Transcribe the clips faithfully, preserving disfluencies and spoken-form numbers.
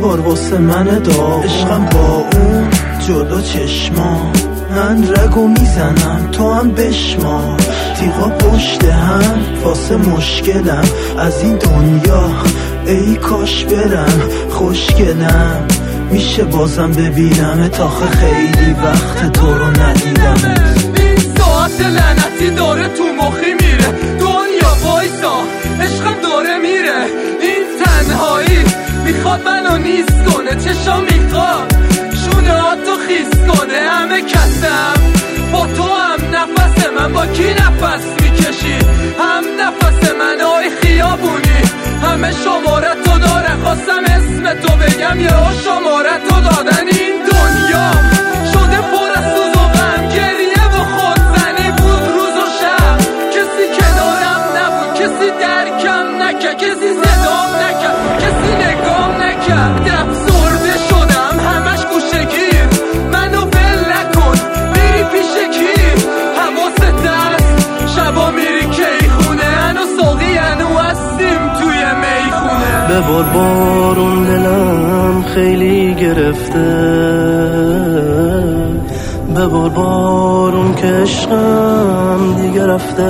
بار واسه من داغ. عشقم با اون جدا چشما، من رگو میزنم تو هم بشما. تیغا پشت هم واسه مشکلم، از این دنیا ای کاش برم. خوشگلم میشه بازم ببینم، تاخه خیلی وقت تو رو ندیدم. این ساعت لعنتی داره تو مخی میره، دنیا وایسا عشقم داره میره. این تنهایی میخواد منو نیست کنه، چشا میخواد شونه ها تو خیس کنه. همه کسم با تو هم نفس من، با کی نفس میکشی هم نفس من؟ آی خیابونی همه شماره تو داره، خواستم اسم تو بگم یه شماره تو دادن. این دنیا شده پر از سوز و غم، گریه و خودزنی بود روز و شب. کسی کنارم نبود، کسی درکم نکرد، کسی صدام نکرد، کسی نگام نکرد. افسرده شدم همش گوشگیر، منو ول نکن میری پیش کی؟ حواست هست شبا میری کی خونه؟ هنو ساقی هنو هستیم توی میخونه. ببار بارون دلم خیلی گرفته، ببار بارون که عشقم دیگه رفته.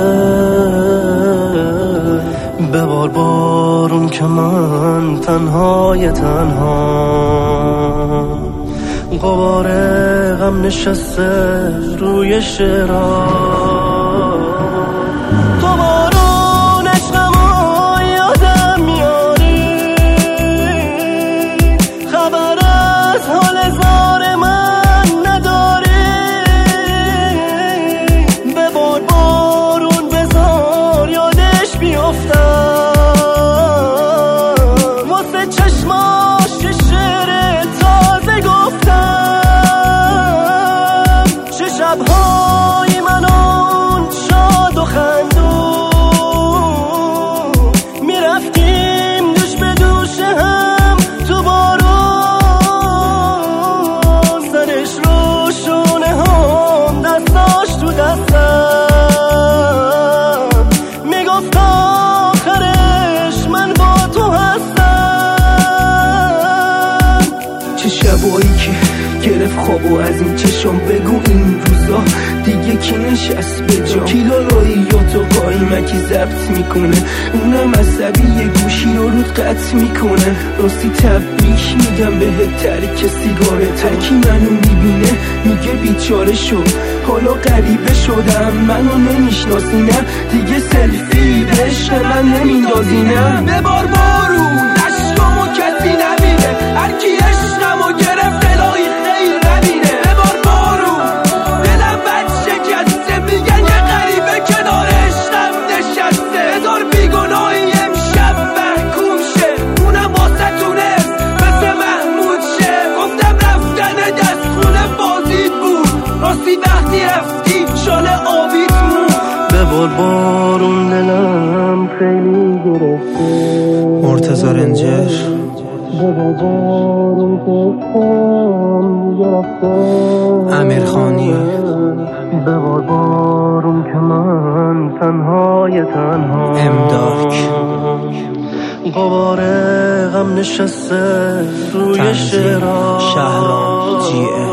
ببار بارون که من تنهای تنها، غبار غم نشسته روی شعرها. تو بارون عشقمو یادم میاری، خبر از حال زار من نداری. ببار بارون بذار یادش بیافتم، واسه چشماش که شعر تازه گفتم. چه شبهای من اون شاد و خندون، میرفتیم دوش به دوش هم تو بارون. سرش رو شونه هم دستاش تو دستم، میگفت آخرش من با تو هستم. چه شبایی که گرفت خوابو از این چشم، بگو این روزا دیگه کی نشست به جا؟ کیلالایی یا تو قایمکی ضبط میکنه، اونم عصبی یه گوشی رو رود قطع میکنه. راستی تبریک میگم بهت ترک سیگاره، ترکی منو میبینه میگه بیچاره شد. حالا غریبه شدم منو نمیشناسی نه، دیگه سلفی به عشق من نمیندازی نه. ببار بارون عشقامو کسی نبینه، هرکی عشقمو گرفت الهی خیر نبینه. ببار بارون دلم بد شکسته، میگن یه غریبه کنار عشقم نشسته. هزار بیگناهی امشب محکوم شه، اونم واسه تونست مثل محمود شه. گفتم رفتن دست خونه بازیت بود، راستی وقتی رفتی شال آبیت مون. ببار بارون دلم خیلی گرفته. مرتضی رنجر. امیر خانی. ببار بارون که من تنهای تنها، امداک. غبار غم نشسته روی شعرها. شهرام جی ام.